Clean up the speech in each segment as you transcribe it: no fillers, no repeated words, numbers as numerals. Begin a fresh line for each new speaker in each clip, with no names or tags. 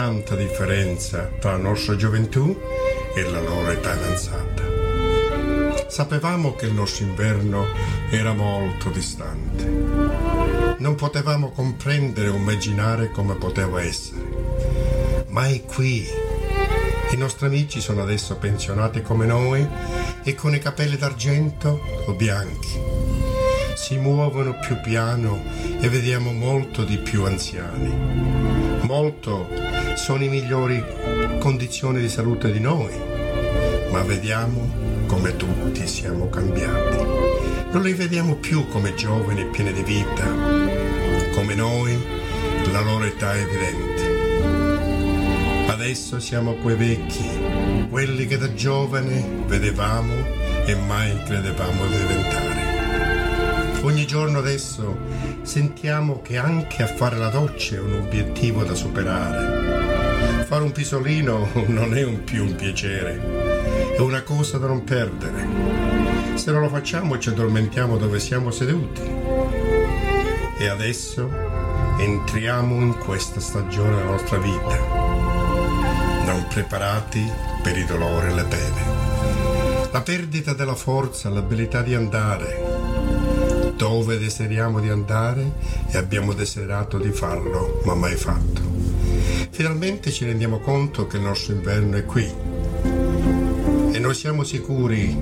Tanta differenza tra la nostra gioventù e la loro età avanzata. Sapevamo che il nostro inverno era molto distante. Non potevamo comprendere o immaginare come poteva essere. Ma è qui. I nostri amici sono adesso pensionati come noi e con i capelli d'argento o bianchi. Si muovono più piano e vediamo molto di più anziani. Molto sono in migliori condizioni di salute di noi, ma vediamo come tutti siamo cambiati. Non li vediamo più come giovani e pieni di vita. Come noi, la loro età è evidente. Adesso siamo quei vecchi, quelli che da giovane vedevamo e mai credevamo di diventare. Ogni giorno adesso sentiamo che anche a fare la doccia è un obiettivo da superare. Fare un pisolino non è più un piacere, è una cosa da non perdere. Se non lo facciamo ci addormentiamo dove siamo seduti. E adesso entriamo in questa stagione della nostra vita, non preparati per i dolori e le pene. La perdita della forza, l'abilità di andare dove desideriamo di andare e abbiamo desiderato di farlo, ma mai fatto. Finalmente ci rendiamo conto che il nostro inverno è qui e noi siamo sicuri,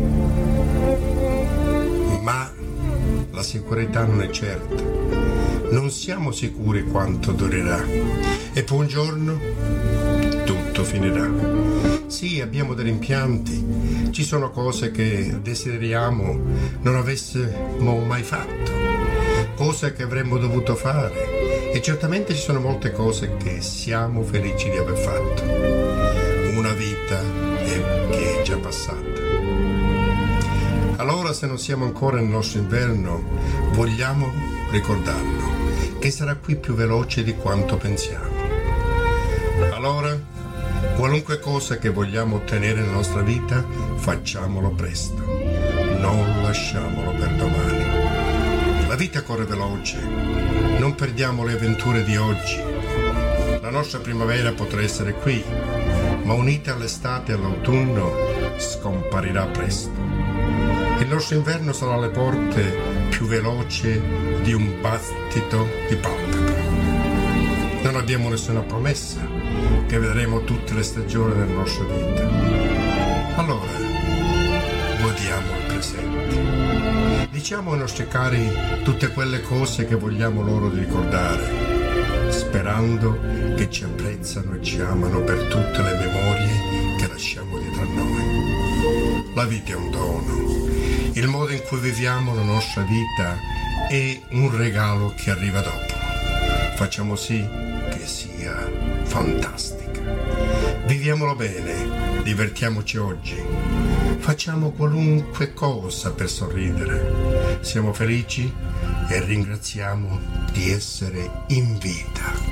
ma la sicurezza non è certa. Non siamo sicuri quanto durerà e poi un giorno tutto finirà. Sì, abbiamo dei rimpianti, ci sono cose che desideriamo non avessimo mai fatto, cose che avremmo dovuto fare e certamente ci sono molte cose che siamo felici di aver fatto. Una vita che è già passata. Allora, se non siamo ancora nel nostro inverno, vogliamo ricordarlo, che sarà qui più veloce di quanto pensiamo. Allora, qualunque cosa che vogliamo ottenere nella nostra vita, facciamolo presto. Non lasciamolo per domani. La vita corre veloce. Non perdiamo le avventure di oggi. La nostra primavera potrà essere qui, ma unita all'estate e all'autunno, scomparirà presto. Il nostro inverno sarà alle porte più veloce di un battito di palpebra. Non abbiamo nessuna promessa che vedremo tutte le stagioni della nostra vita. Allora, godiamo il presente. Diciamo ai nostri cari tutte quelle cose che vogliamo loro di ricordare, sperando che ci apprezzano e ci amano per tutte le memorie che lasciamo dietro a noi. La vita è un dono. Il modo in cui viviamo la nostra vita è un regalo che arriva dopo. Facciamo sì che sia fantastica. Viviamolo bene, divertiamoci oggi. Facciamo qualunque cosa per sorridere. Siamo felici e ringraziamo di essere in vita.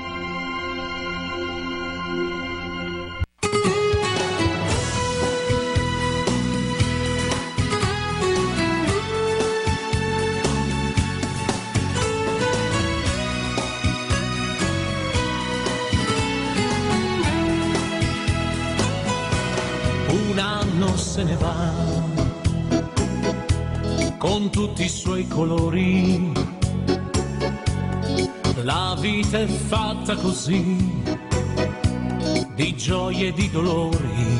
Se ne va con tutti i suoi colori. La vita è fatta così, di gioie e di dolori.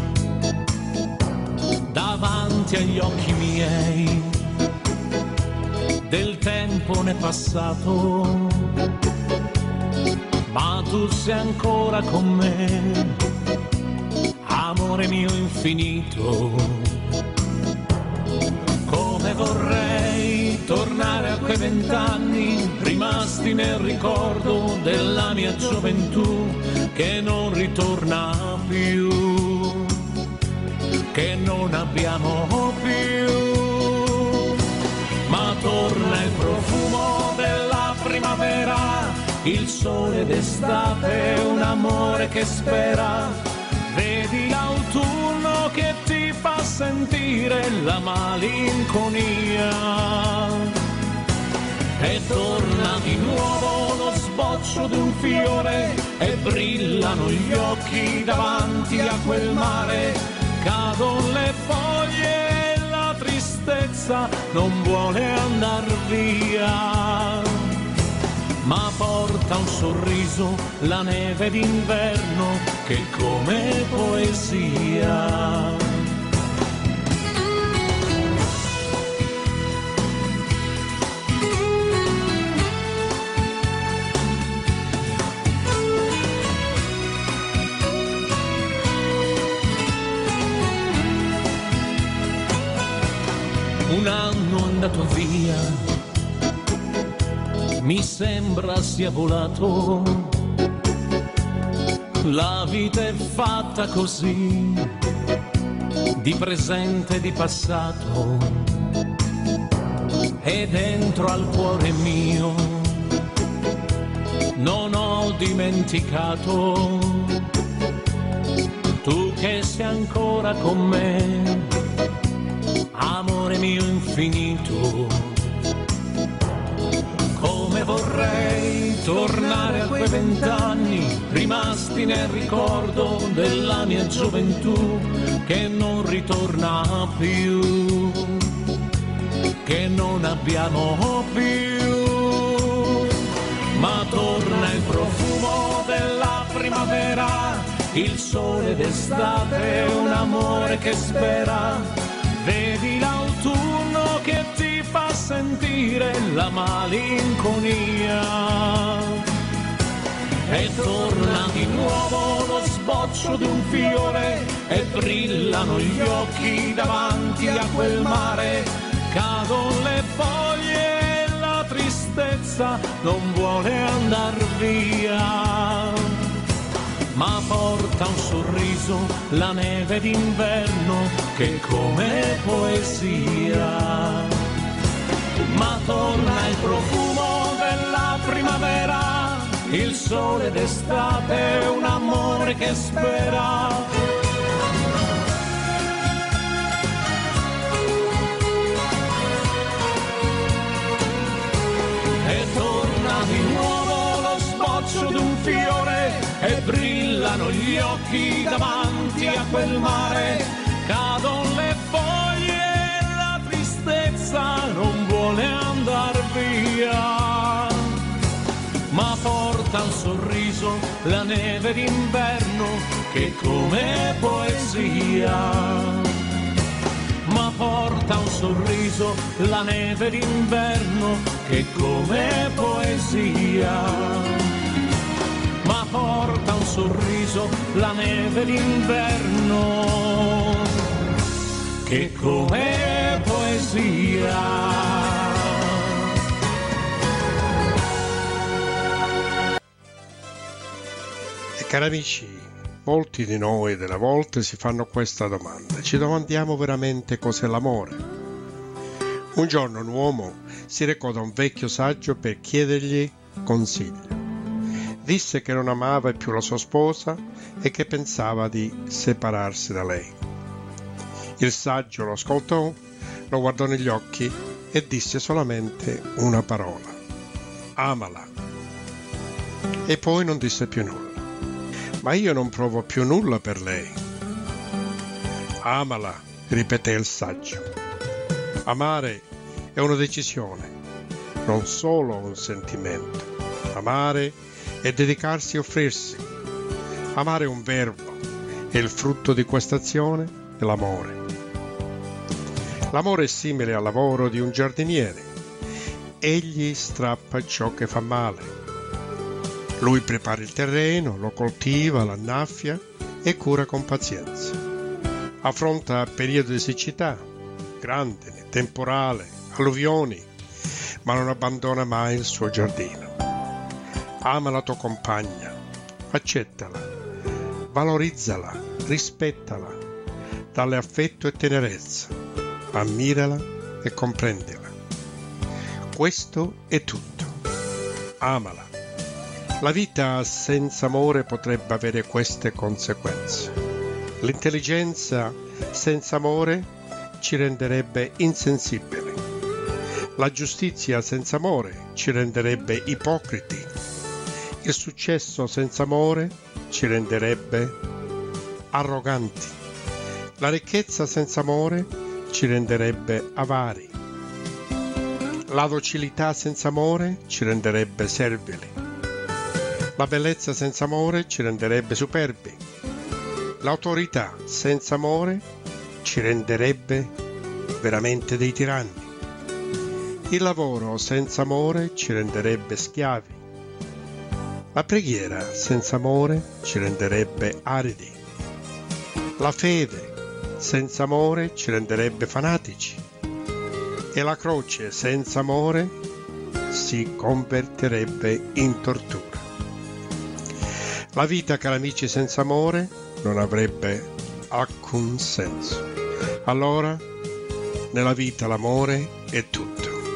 Davanti agli occhi miei del tempo n'è passato, ma tu sei ancora con me, amore mio infinito. Come vorrei tornare a quei 20 anni rimasti nel ricordo della mia gioventù, che non ritorna più, che non abbiamo più. Ma torna il profumo della primavera, il sole d'estate, un amore che spera. Vedi l'autunno che ti fa sentire la malinconia. e torna di nuovo lo sboccio di un fiore e brillano gli occhi davanti a quel mare. Cadono le foglie e la tristezza non vuole andar via, ma porta un sorriso la neve d'inverno che è come poesia. Un anno andato via, mi sembra sia volato, la vita è fatta così, di presente e di passato, e dentro al cuore mio non ho dimenticato, tu che sei ancora con me, amore mio infinito. Come vorrei tornare a quei 20 anni rimasti nel ricordo della mia gioventù, che non ritorna più, che non abbiamo più. Ma torna il profumo della primavera, il sole d'estate, un amore che spera. Vedi l'autunno che ti fa sentire la malinconia, e torna di nuovo lo sboccio di un fiore e brillano gli occhi davanti a quel mare. Cadono le foglie e la tristezza non vuole andar via, ma porta un sorriso la neve d'inverno che è come poesia. Ma torna il profumo della primavera, il sole d'estate, un amore che spera. E torna di nuovo lo sboccio di un fiore e brillano gli occhi davanti a quel mare. Cadono le foglie e la tristezza non vuole andar via, ma porta un sorriso la neve d'inverno che è come poesia. Ma porta un sorriso la neve d'inverno che è come poesia. Ma porta un sorriso la neve d'inverno che come poesia.
E cari amici, molti di noi delle volte si fanno questa domanda. Ci domandiamo veramente cos'è l'amore? Un giorno un uomo si recò da un vecchio saggio per chiedergli consiglio. Disse che non amava più la sua sposa e che pensava di separarsi da lei. Il saggio lo ascoltò, lo guardò negli occhi e disse solamente una parola: amala. E poi non disse più nulla. Ma io non provo più nulla per lei. Amala, ripeté il saggio. Amare è una decisione, non solo un sentimento. Amare è dedicarsi e offrirsi. Amare è un verbo e il frutto di questa azione è l'amore. L'amore è simile al lavoro di un giardiniere. Egli strappa ciò che fa male. Lui prepara il terreno, lo coltiva, lo annaffia e cura con pazienza. Affronta periodi di siccità, grandine, temporale, alluvioni, ma non abbandona mai il suo giardino. Ama la tua compagna, accettala, valorizzala, rispettala, dalle affetto e tenerezza, ammirala e comprendila. Questo è tutto. Amala. La vita senza amore potrebbe avere queste conseguenze. L'intelligenza senza amore ci renderebbe insensibili. La giustizia senza amore ci renderebbe ipocriti. Il successo senza amore ci renderebbe arroganti. La ricchezza senza amore ci renderebbe avari. La docilità senza amore ci renderebbe servili. La bellezza senza amore ci renderebbe superbi. L'autorità senza amore ci renderebbe veramente dei tiranni. Il lavoro senza amore ci renderebbe schiavi. La preghiera senza amore ci renderebbe aridi. La fede senza amore ci renderebbe fanatici. E la croce senza amore si convertirebbe in tortura. La vita, cari amici, senza amore non avrebbe alcun senso. Allora, nella vita l'amore è tutto.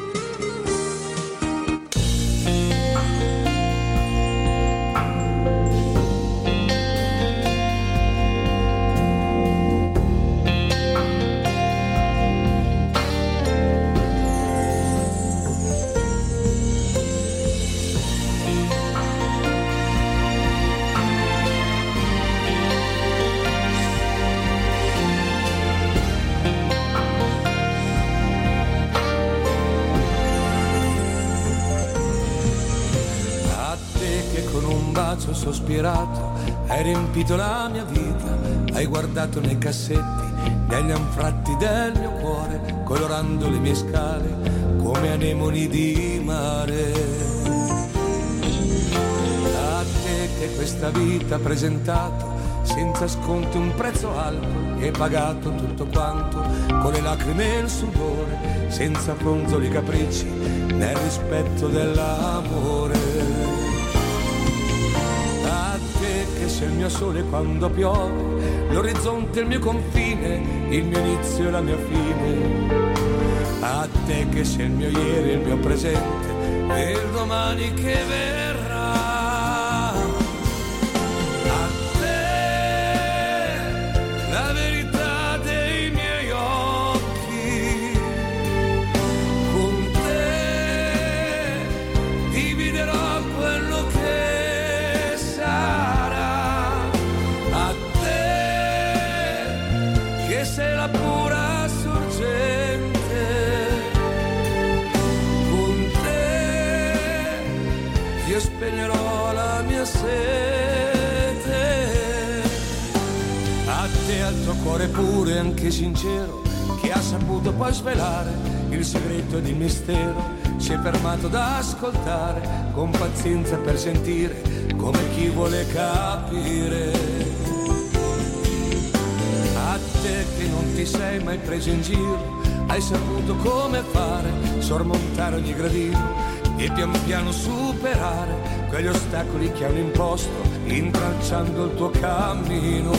Sospirato, hai riempito la mia vita, hai guardato nei cassetti, negli anfratti del mio cuore, colorando le mie scale come anemoni di mare. A te che questa vita ha presentato, senza sconti un prezzo alto, e pagato tutto quanto con le lacrime e il sudore, senza fronzoli capricci nel rispetto dell'amore. Che sei il mio sole quando piove, l'orizzonte è il mio confine, il mio inizio e la mia fine. A te che sei il mio ieri e il mio presente e il domani che verrà. A te la verità dei miei occhi, con te dividerò quello che sei la pura sorgente, con te io spegnerò la mia sete. A te, al tuo cuore puro e anche sincero, che ha saputo poi svelare il segreto ed il mistero, si è fermato ad ascoltare con pazienza per sentire come chi vuole capire. A te che non ti sei mai preso in giro, hai saputo come fare, sormontare ogni gradino e pian piano superare quegli ostacoli che hanno imposto, intralciando il tuo cammino.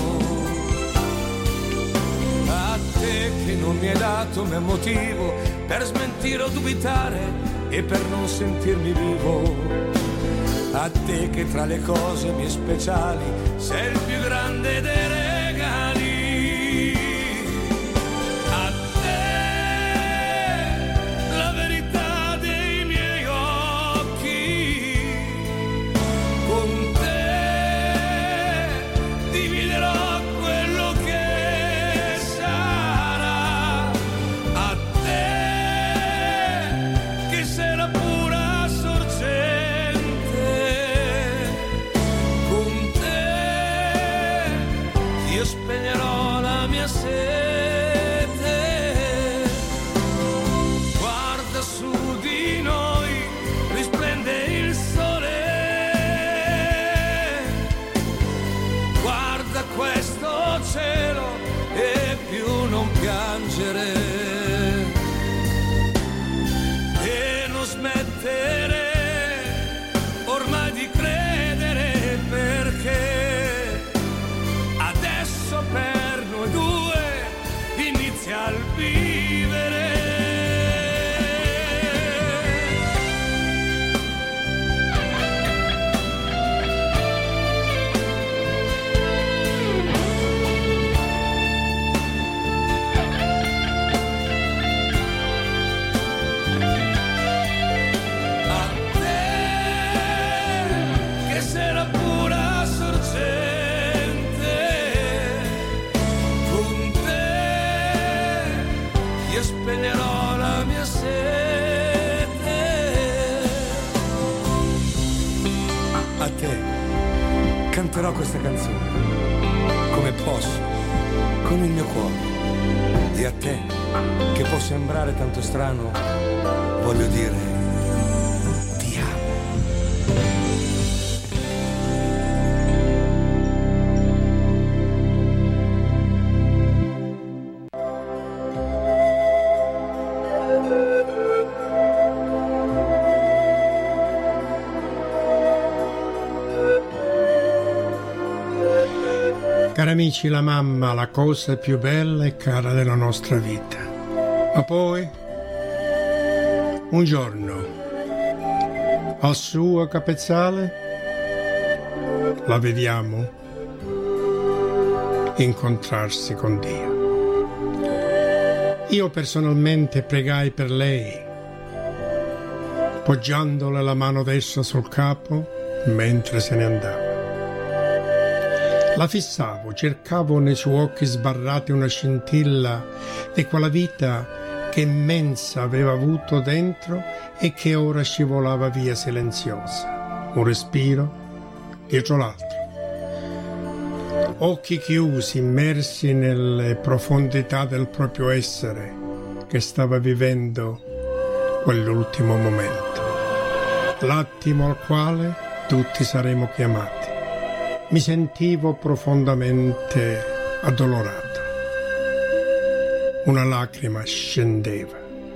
A te che non mi hai dato mai motivo per smentire o dubitare e per non sentirmi vivo. A te che tra le cose mie speciali sei il più grande dei regali. E non smettere ormai di credere, perché adesso per noi due inizia il vivere. canterò questa canzone come posso, con il mio cuore. E a te, che può sembrare tanto strano, voglio dire ti amo.
Cari amici, la mamma, la cosa più bella e cara della nostra vita. Ma poi, un giorno, al suo capezzale, la vediamo incontrarsi con Dio. Io personalmente pregai per lei, poggiandole la mano destra sul capo mentre se ne andava. La fissavo, cercavo nei suoi occhi sbarrati una scintilla di quella vita che immensa aveva avuto dentro e che ora scivolava via silenziosa, un respiro dietro l'altro. Occhi chiusi, immersi nelle profondità del proprio essere, che stava vivendo quell'ultimo momento, l'attimo al quale tutti saremo chiamati. Mi sentivo profondamente addolorato. Una lacrima scendeva.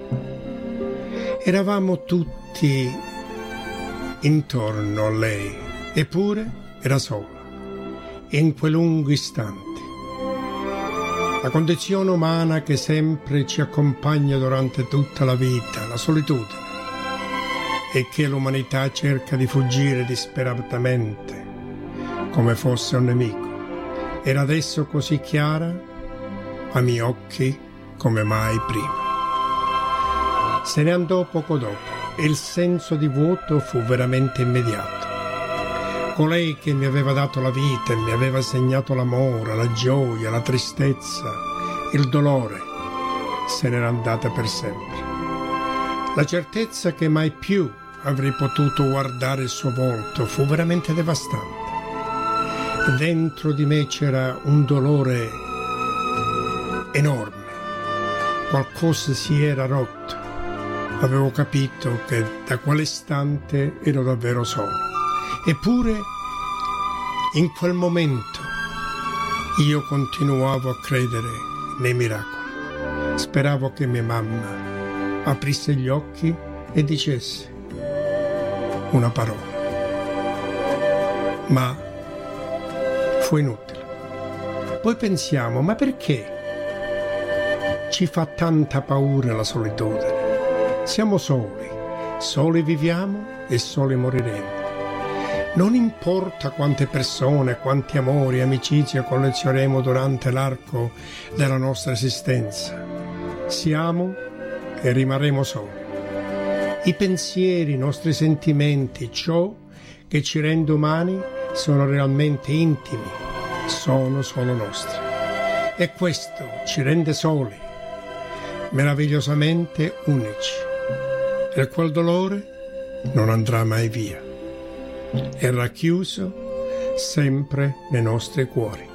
Eravamo tutti intorno a lei, eppure era sola. In quei lunghi istanti. La condizione umana che sempre ci accompagna durante tutta la vita, la solitudine, e che l'umanità cerca di fuggire disperatamente, come fosse un nemico, era adesso così chiara ai miei occhi come mai prima. Se ne andò poco dopo e il senso di vuoto fu veramente immediato. Colei che mi aveva dato la vita e mi aveva segnato l'amore, la gioia, la tristezza, il dolore, se n'era andata per sempre. La certezza che mai più avrei potuto guardare il suo volto fu veramente devastante. Dentro di me c'era un dolore enorme, qualcosa si era rotto. Avevo capito che da quell'istante ero davvero solo. Eppure, in quel momento, io continuavo a credere nei miracoli. Speravo che mia mamma aprisse gli occhi e dicesse una parola. Ma fu inutile. Poi pensiamo, ma perché ci fa tanta paura la solitudine? Siamo soli, soli viviamo e soli moriremo. Non importa quante persone, quanti amori e amicizie collezioneremo durante l'arco della nostra esistenza, siamo e rimarremo soli. I pensieri, i nostri sentimenti, ciò che ci rende umani sono realmente intimi, sono solo nostri. E questo ci rende soli, meravigliosamente unici. E quel dolore non andrà mai via. È racchiuso sempre nei nostri cuori.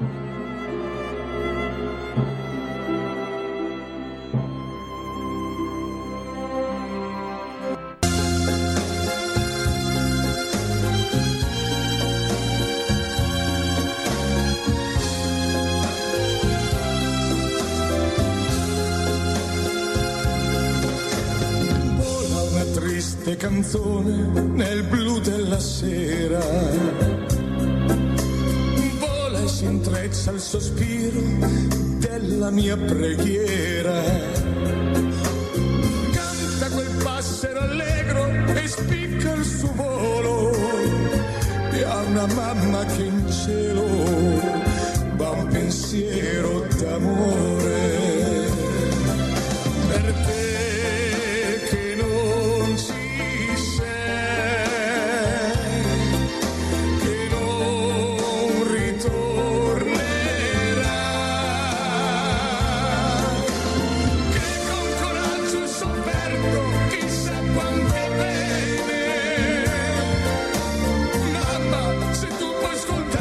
Canzone nel blu della sera, vola e si intreccia il sospiro della mia preghiera, canta quel passero allegro e spicca il suo volo, e ha una mamma che in cielo va un pensiero d'amore per te.
Ascolta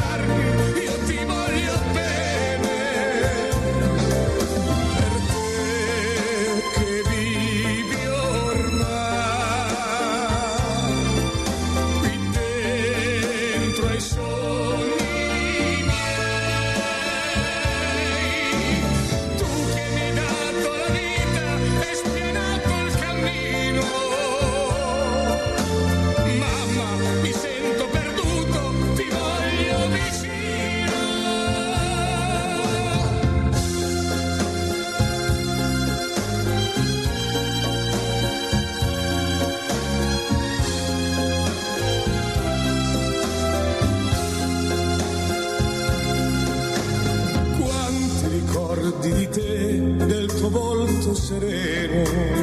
tuo volto sereno,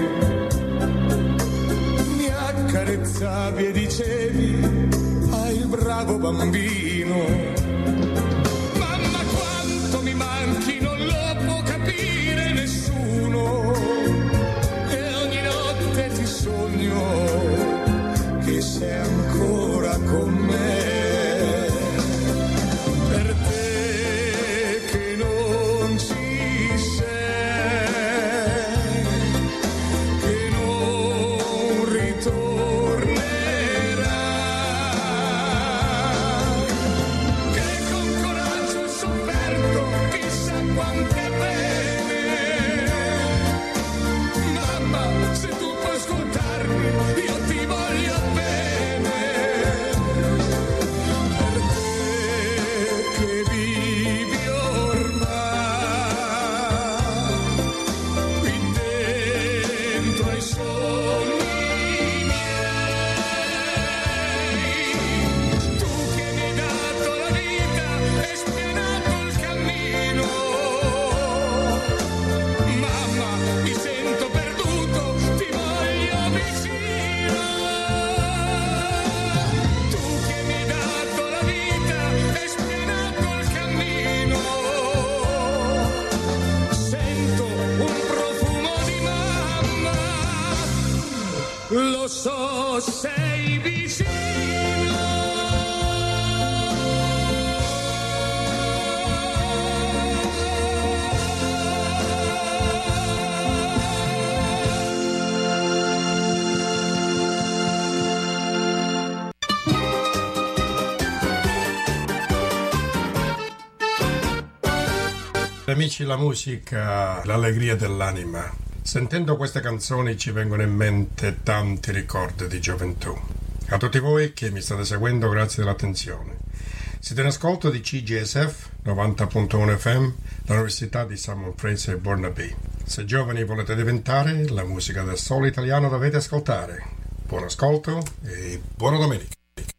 mi accarezzavi e dicevi hai il bravo bambino. Mamma quanto mi manchi non lo può capire nessuno, e ogni notte ti sogno che sei ancora con me. Lo so, sei vicino.
Amici, la musica, l'allegria dell'anima. Sentendo queste canzoni ci vengono in mente tanti ricordi di gioventù. A tutti voi che mi state seguendo, grazie dell'attenzione. Siete in ascolto di CJSF 90.1 FM, l'Università di Simon Fraser Burnaby. Se giovani volete diventare, la musica del solo italiano dovete ascoltare. Buon ascolto e buona domenica.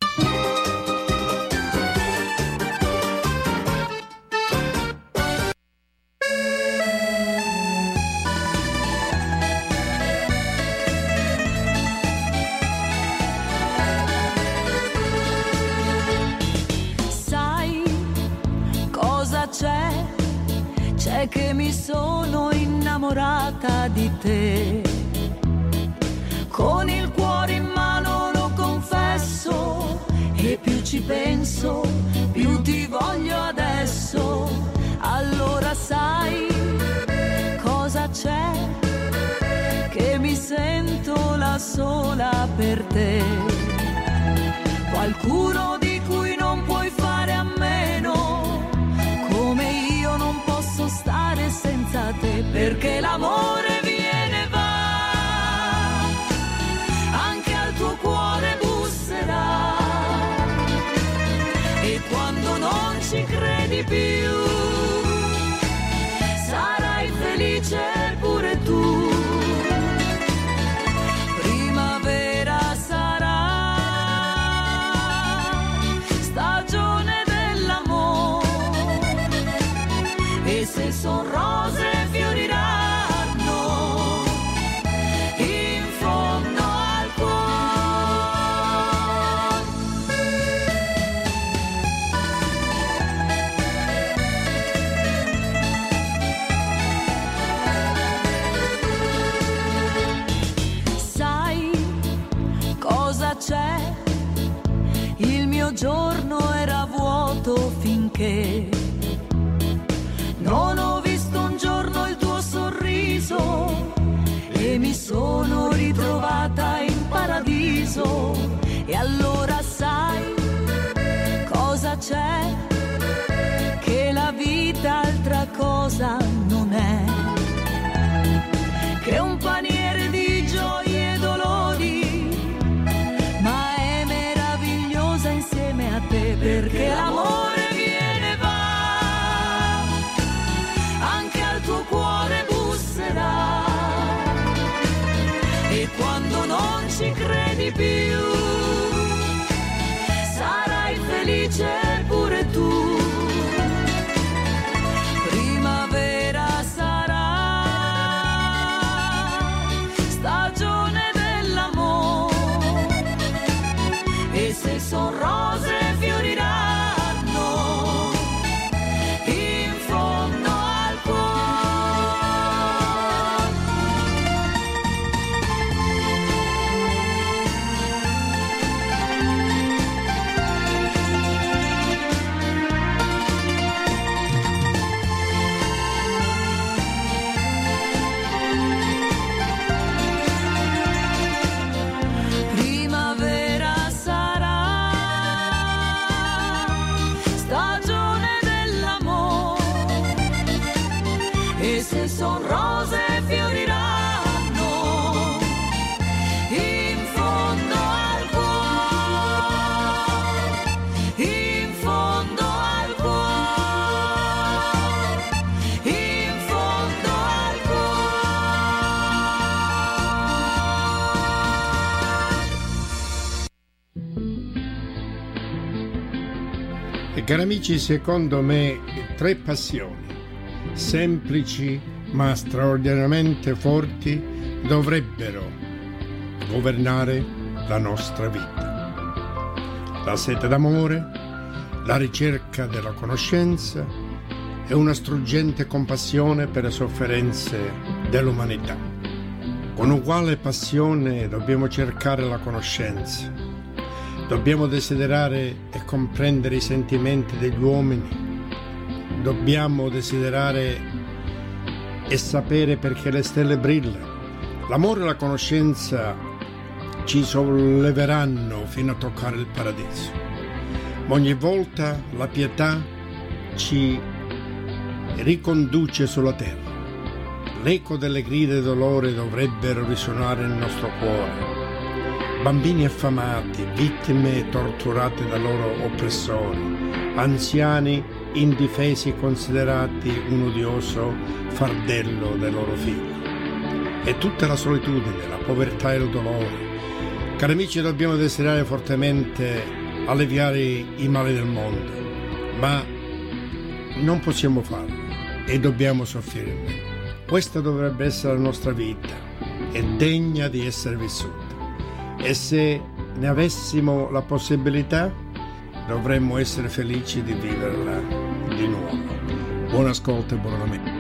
C'è che mi sono innamorata di te, con il cuore in mano lo confesso, e più ci penso, più ti voglio adesso. Allora sai cosa c'è, che mi sento la sola per te, qualcuno di cui non puoi fare a meno, come io non posso stare senza te, perché l'amore viene e va, anche al tuo cuore busserà, e quando non ci credi più sarai felice pure tu. Primavera sarà, stagione dell'amore, e se son rose fioriranno in fondo al cuore. Sai cosa c'è? Il mio giorno era vuoto finché non ho visto un giorno il tuo sorriso, e mi sono ritrovata in paradiso. E allora sai cosa c'è, che la vita altra cosa non è che un paniere di gioie e dolori, ma è meravigliosa insieme a te, perché l'amore viene e va, anche al tuo cuore busserà, e quando non ci credi più se son rose fioriranno in fondo al cuore, in fondo al cuore, in fondo al
cuore. E cari amici, secondo me 3 passioni semplici ma straordinariamente forti dovrebbero governare la nostra vita: la sete d'amore, la ricerca della conoscenza e una struggente compassione per le sofferenze dell'umanità. Con uguale passione dobbiamo cercare la conoscenza, dobbiamo desiderare e comprendere i sentimenti degli uomini, dobbiamo desiderare e sapere perché le stelle brillano. L'amore e la conoscenza ci solleveranno fino a toccare il paradiso. Ma ogni volta la pietà ci riconduce sulla terra. L'eco delle grida di dolore dovrebbero risuonare nel nostro cuore. Bambini affamati, vittime torturate dai loro oppressori, anziani indifesi considerati un odioso fardello dei loro figli. E tutta la solitudine, la povertà e il dolore. Cari amici, dobbiamo desiderare fortemente alleviare i mali del mondo, ma non possiamo farlo e dobbiamo soffrirne. Questa dovrebbe essere la nostra vita, è degna di essere vissuta. E se ne avessimo la possibilità, dovremmo essere felici di viverla di nuovo. Buon ascolto e buon lamento.